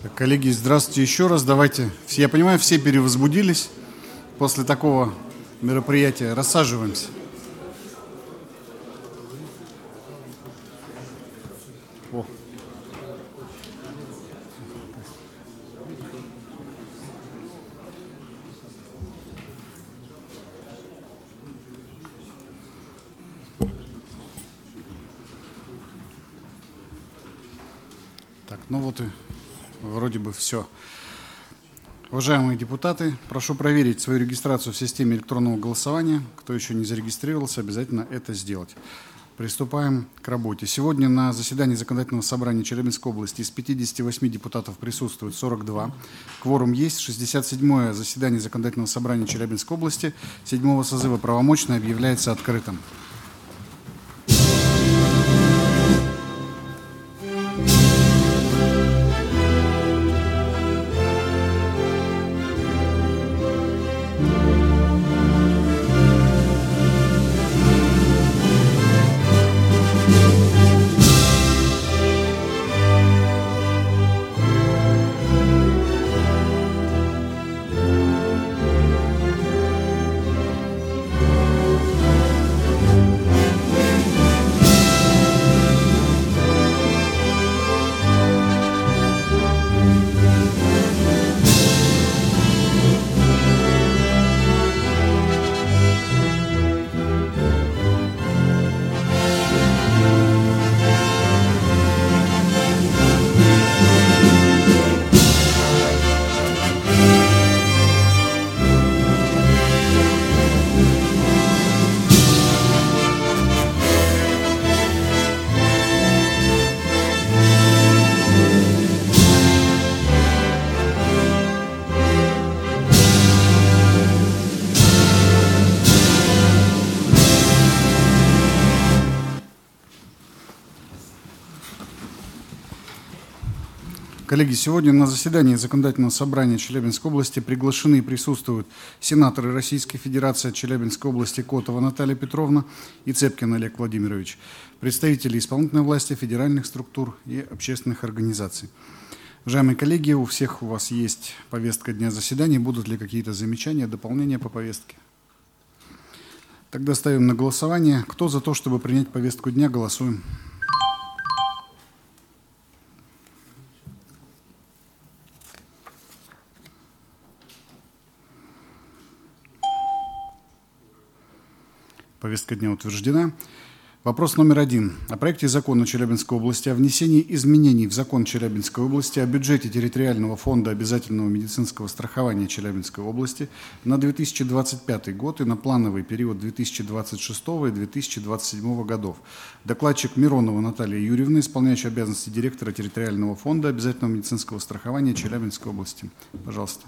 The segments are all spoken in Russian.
Так, коллеги, здравствуйте еще раз. Давайте, я понимаю, все перевозбудились после такого мероприятия. Рассаживаемся. О. Так, ну вот и вроде бы все. Уважаемые депутаты, прошу проверить свою регистрацию в системе электронного голосования. Кто еще не зарегистрировался, обязательно это сделать. Приступаем к работе. Сегодня на заседании Законодательного собрания Челябинской области из 58 депутатов присутствует 42. Кворум есть. 67-е заседание Законодательного собрания Челябинской области 7-го созыва правомочное объявляется открытым. Коллеги, сегодня на заседании Законодательного собрания Челябинской области приглашены и присутствуют сенаторы Российской Федерации от Челябинской области Котова Наталья Петровна и Цепкин Олег Владимирович, представители исполнительной власти, федеральных структур и общественных организаций. Уважаемые коллеги, у всех у вас есть повестка дня заседания. Будут ли какие-то замечания, дополнения по повестке? Тогда ставим на голосование. Кто за то, чтобы принять повестку дня, голосуем. Повестка дня утверждена. Вопрос номер 1. О проекте закона Челябинской области о внесении изменений в закон Челябинской области о бюджете территориального фонда обязательного медицинского страхования Челябинской области на 2025 год и на плановый период 2026 и 2027 годов. Докладчик Миронова Наталья Юрьевна, исполняющая обязанности директора территориального фонда обязательного медицинского страхования Челябинской области. Пожалуйста.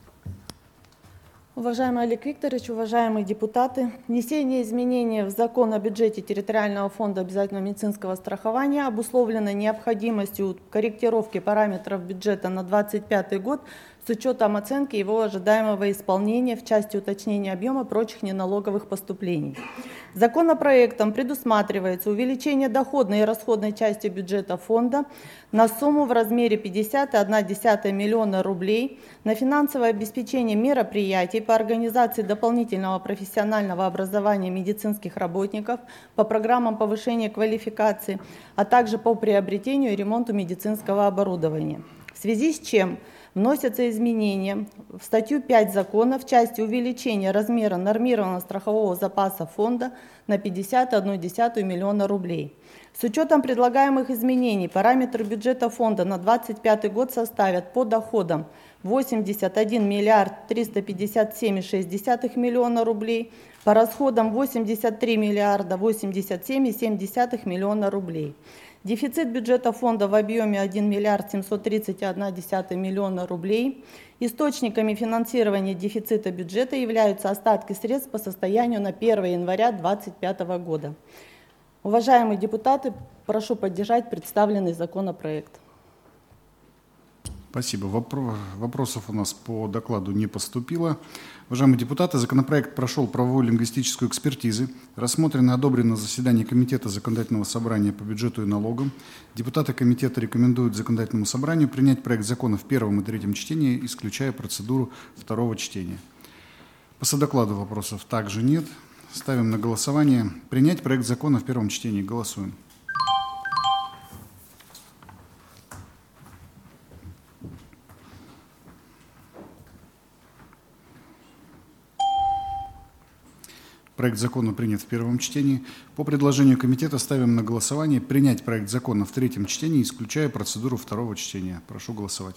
Уважаемый Олег Викторович, уважаемые депутаты, внесение изменений в закон о бюджете территориального фонда обязательного медицинского страхования обусловлено необходимостью корректировки параметров бюджета на 2025 год с учетом оценки его ожидаемого исполнения в части уточнения объема прочих неналоговых поступлений. Законопроектом предусматривается увеличение доходной и расходной части бюджета фонда на сумму в размере 50,1 миллиона рублей на финансовое обеспечение мероприятий по организации дополнительного профессионального образования медицинских работников по программам повышения квалификации, а также по приобретению и ремонту медицинского оборудования. В связи с чем вносятся изменения в статью 5 закона в части увеличения размера нормированного страхового запаса фонда на 50,1 миллиона рублей. С учетом предлагаемых изменений параметры бюджета фонда на 2025 год составят по доходам 81 миллиард 357,6 миллиона рублей, по расходам 83 миллиарда 87,7 миллиона рублей. Дефицит бюджета фонда в объеме 1 миллиард 730,1 миллиона рублей. Источниками финансирования дефицита бюджета являются остатки средств по состоянию на 1 января 2025 года. Уважаемые депутаты, прошу поддержать представленный законопроект. Спасибо. Вопросов у нас по докладу не поступило. Уважаемые депутаты, законопроект прошел правовую лингвистическую экспертизу, рассмотрен и одобрен на заседании Комитета Законодательного собрания по бюджету и налогам. Депутаты комитета рекомендуют Законодательному собранию принять проект закона в первом и третьем чтении, исключая процедуру второго чтения. По содокладу вопросов также нет. Ставим на голосование. Принять проект закона в первом чтении. Голосуем. Проект закона принят в первом чтении. По предложению комитета ставим на голосование принять проект закона в третьем чтении, исключая процедуру второго чтения. Прошу голосовать.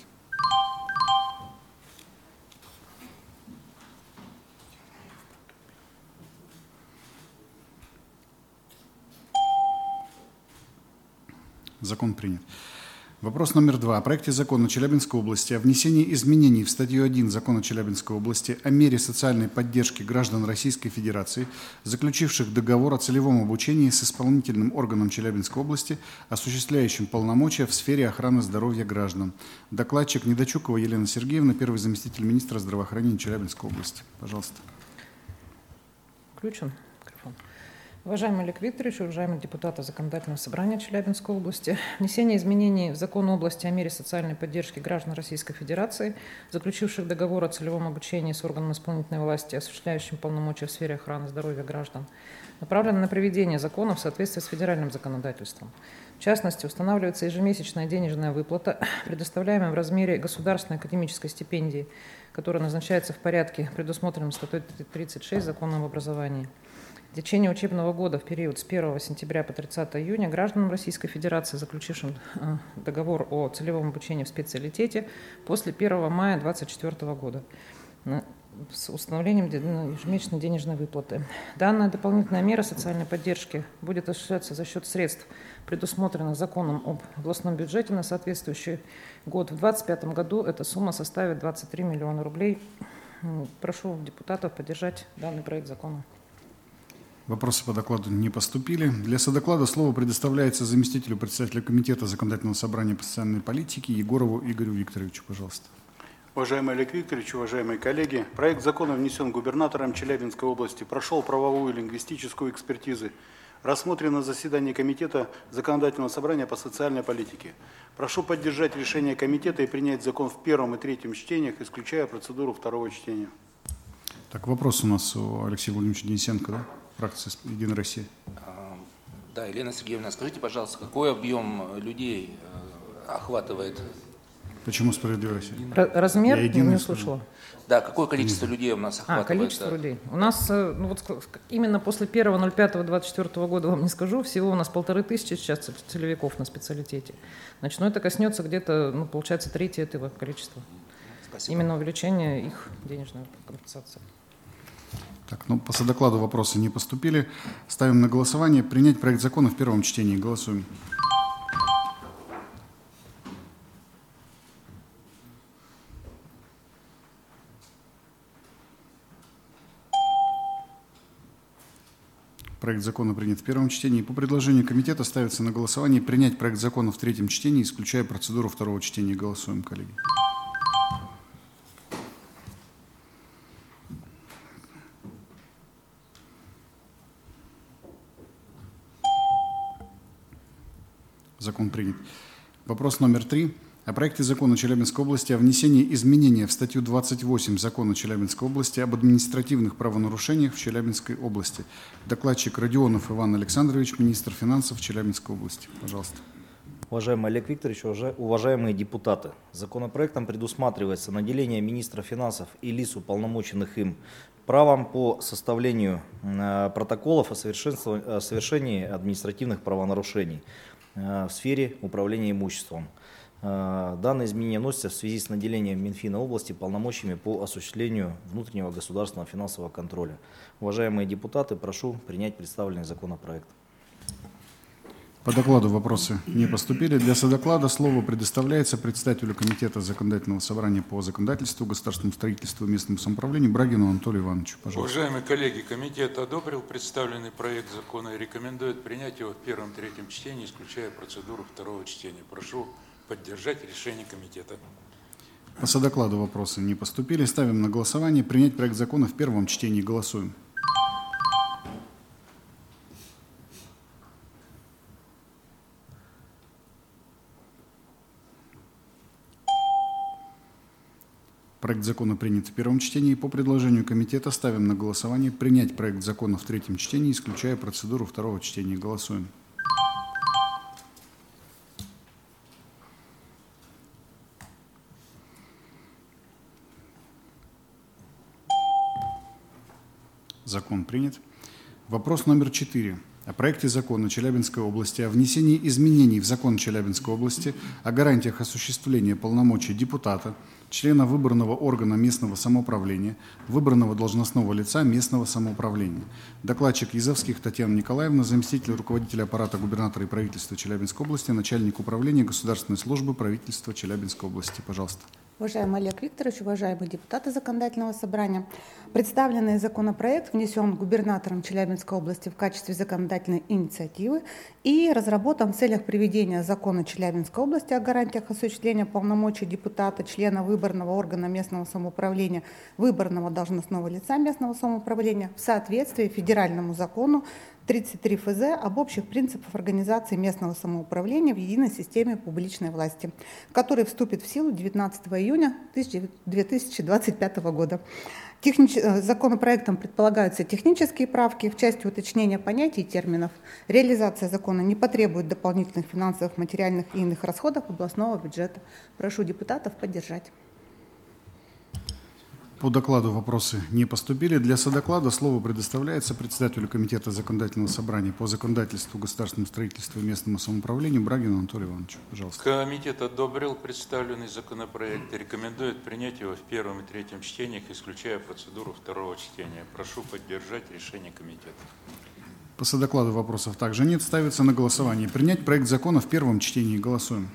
Закон принят. Вопрос номер 2. О проекте закона Челябинской области о внесении изменений в статью 1 закона Челябинской области о мере социальной поддержки граждан Российской Федерации, заключивших договор о целевом обучении с исполнительным органом Челябинской области, осуществляющим полномочия в сфере охраны здоровья граждан. Докладчик Недочукова Елена Сергеевна, первый заместитель министра здравоохранения Челябинской области. Пожалуйста. Включен микрофон. Уважаемый Олег Викторович, уважаемые депутаты Законодательного собрания Челябинской области, внесение изменений в закон области о мере социальной поддержки граждан Российской Федерации, заключивших договор о целевом обучении с органом исполнительной власти, осуществляющим полномочия в сфере охраны здоровья граждан, направлено на приведение закона в соответствии с федеральным законодательством. В частности, устанавливается ежемесячная денежная выплата, предоставляемая в размере государственной академической стипендии, которая назначается в порядке, предусмотренном статьей 36 Закона об образовании. В течение учебного года в период с 1 сентября по 30 июня гражданам Российской Федерации, заключившим договор о целевом обучении в специалитете, после 1 мая 2024 года с установлением ежемесячной денежной выплаты. Данная дополнительная мера социальной поддержки будет осуществляться за счет средств, предусмотренных законом об областном бюджете на соответствующий год. В 2025 году эта сумма составит 23 миллиона рублей. Прошу депутатов поддержать данный проект закона. Вопросы по докладу не поступили. Для содоклада слово предоставляется заместителю председателя Комитета Законодательного собрания по социальной политике Егорову Игорю Викторовичу. Пожалуйста. Уважаемый Олег Викторович, уважаемые коллеги, проект закона внесен губернатором Челябинской области, прошел правовую и лингвистическую экспертизу, рассмотрен на заседании Комитета Законодательного собрания по социальной политике. Прошу поддержать решение комитета и принять закон в первом и третьем чтениях, исключая процедуру второго чтения. Так, вопрос у нас у Алексея Владимировича Денисенко, да? Фракция «Единая Россия». Да, Елена Сергеевна, скажите, пожалуйста, какой объем людей охватывает? Почему «Справедливая Россия»? Размер? Я не услышала. Да, какое количество людей у нас охватывает? Количество людей. У нас именно после 1.05.24 года, вам не скажу, всего у нас 1500 сейчас целевиков на специалитете. Значит, это коснется где-то, получается, трети этого количества. Спасибо. Именно увеличение их денежной компенсации. Так, по содокладу вопросы не поступили. Ставим на голосование. Принять проект закона в первом чтении. Голосуем. Проект закона принят в первом чтении. По предложению комитета ставится на голосование принять проект закона в третьем чтении, исключая процедуру второго чтения. Голосуем, коллеги. Закон принят. Вопрос номер 3. О проекте закона Челябинской области о внесении изменения в статью 28 закона Челябинской области об административных правонарушениях в Челябинской области. Докладчик Родионов Иван Александрович, министр финансов Челябинской области. Пожалуйста. Уважаемый Олег Викторович, уважаемые депутаты, законопроектом предусматривается наделение министра финансов и лиц, уполномоченных им, правом по составлению протоколов о совершении административных правонарушений в сфере управления имуществом. Данные изменения вносятся в связи с наделением Минфина области полномочиями по осуществлению внутреннего государственного финансового контроля. Уважаемые депутаты, прошу принять представленный законопроект. По докладу вопросы не поступили. Для содоклада слово предоставляется председателю Комитета Законодательного собрания по законодательству, государственному строительству и местному самоуправлению Брагину Анатолию Ивановичу. Пожалуйста. Уважаемые коллеги, комитет одобрил представленный проект закона и рекомендует принять его в первом и третьем чтении, исключая процедуру второго чтения. Прошу поддержать решение комитета. По содокладу вопросы не поступили. Ставим на голосование. Принять проект закона в первом чтении. Голосуем. Проект закона принят в первом чтении. По предложению комитета ставим на голосование принять проект закона в третьем чтении, исключая процедуру второго чтения. Голосуем. Закон принят. Вопрос номер 4. О проекте закона Челябинской области о внесении изменений в закон Челябинской области о гарантиях осуществления полномочий депутата, члена выборного органа местного самоуправления, выбранного должностного лица местного самоуправления. Докладчик Язовских Татьяна Николаевна, заместитель руководителя аппарата губернатора и правительства Челябинской области, начальник управления государственной службы правительства Челябинской области. Пожалуйста. Уважаемый Олег Викторович, уважаемые депутаты Законодательного собрания, представленный законопроект внесен губернатором Челябинской области в качестве законодательной инициативы и разработан в целях приведения закона Челябинской области о гарантиях осуществления полномочий депутата, члена выборного органа местного самоуправления, выборного должностного лица местного самоуправления в соответствии федеральному закону 33 ФЗ об общих принципах организации местного самоуправления в единой системе публичной власти, который вступит в силу 19 июня 2025 года. Законопроектом предполагаются технические правки в части уточнения понятий и терминов. Реализация закона не потребует дополнительных финансовых, материальных и иных расходов областного бюджета. Прошу депутатов поддержать. По докладу вопросы не поступили. Для содоклада слово предоставляется председателю Комитета Законодательного собрания по законодательству, государственному строительству и местному самоуправлению Брагину Анатолию Ивановичу. Пожалуйста. Комитет одобрил представленный законопроект и рекомендует принять его в первом и третьем чтениях, исключая процедуру второго чтения. Прошу поддержать решение комитета. По содокладу вопросов также нет. Ставится на голосование. Принять проект закона в первом чтении. Голосуем.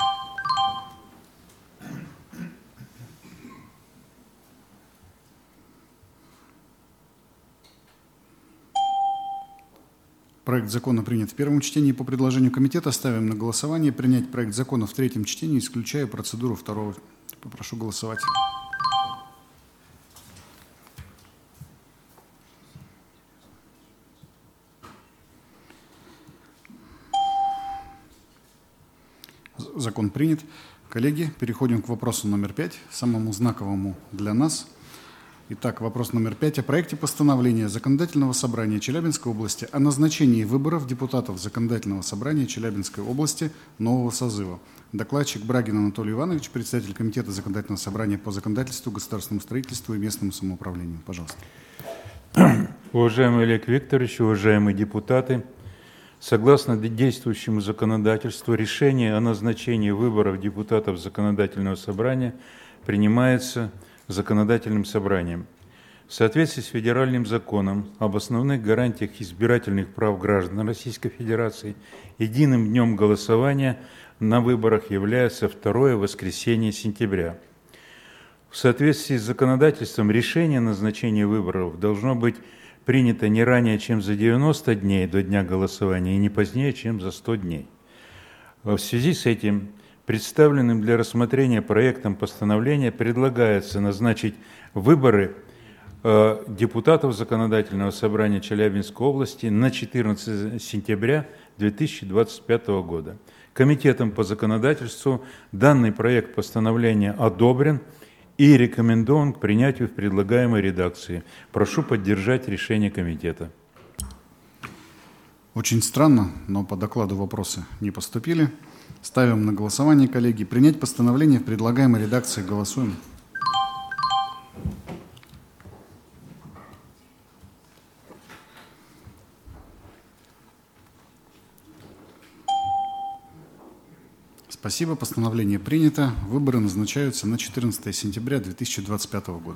Проект закона принят в первом чтении. По предложению комитета ставим на голосование принять проект закона в третьем чтении, исключая процедуру второго. Попрошу голосовать. Закон принят. Коллеги, переходим к вопросу номер 5, самому знаковому для нас. Итак, вопрос номер 5 о проекте постановления Законодательного собрания Челябинской области о назначении выборов депутатов Законодательного собрания Челябинской области нового созыва. Докладчик Брагин Анатолий Иванович, председатель Комитета Законодательного собрания по законодательству, государственному строительству и местному самоуправлению. Пожалуйста. Уважаемый Олег Викторович, уважаемые депутаты, согласно действующему законодательству, решение о назначении выборов депутатов Законодательного собрания принимается Законодательным собранием. В соответствии с федеральным законом об основных гарантиях избирательных прав граждан Российской Федерации, единым днем голосования на выборах является второе воскресенье сентября. В соответствии с законодательством решение о назначении выборов должно быть принято не ранее, чем за 90 дней до дня голосования и не позднее, чем за 100 дней. В связи с этим представленным для рассмотрения проектом постановления предлагается назначить выборы депутатов Законодательного собрания Челябинской области на 14 сентября 2025 года. Комитетом по законодательству данный проект постановления одобрен и рекомендован к принятию в предлагаемой редакции. Прошу поддержать решение комитета. Очень странно, но по докладу вопросы не поступили. Ставим на голосование, коллеги. Принять постановление в предлагаемой редакции. Голосуем. Спасибо. Постановление принято. Выборы назначаются на 14 сентября 2025 года.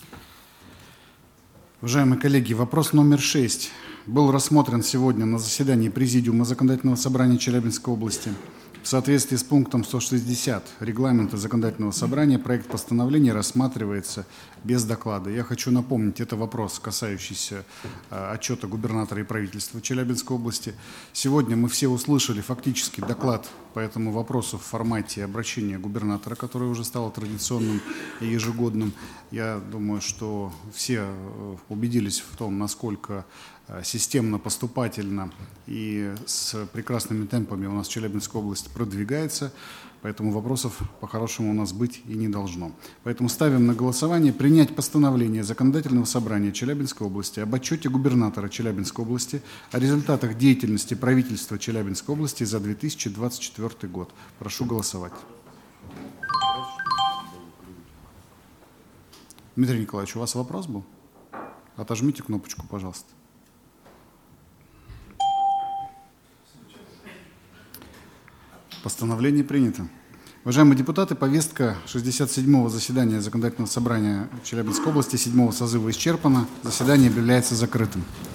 Уважаемые коллеги, вопрос номер 6 был рассмотрен сегодня на заседании Президиума Законодательного собрания Челябинской области. В соответствии с пунктом 160 регламента Законодательного собрания проект постановления рассматривается без доклада. Я хочу напомнить, это вопрос, касающийся отчета губернатора и правительства Челябинской области. Сегодня мы все услышали фактически доклад поэтому вопросов в формате обращения губернатора, которое уже стало традиционным и ежегодным, я думаю, что все убедились в том, насколько системно, поступательно и с прекрасными темпами у нас Челябинская область продвигается, поэтому вопросов по-хорошему у нас быть и не должно. Поэтому ставим на голосование принять постановление Законодательного собрания Челябинской области об отчете губернатора Челябинской области о результатах деятельности правительства Челябинской области за 2024 год. Прошу голосовать. Дмитрий Николаевич, у вас вопрос был? Отожмите кнопочку, пожалуйста. Постановление принято. Уважаемые депутаты, повестка 67-го заседания Законодательного собрания Челябинской области 7-го созыва исчерпана. Заседание объявляется закрытым.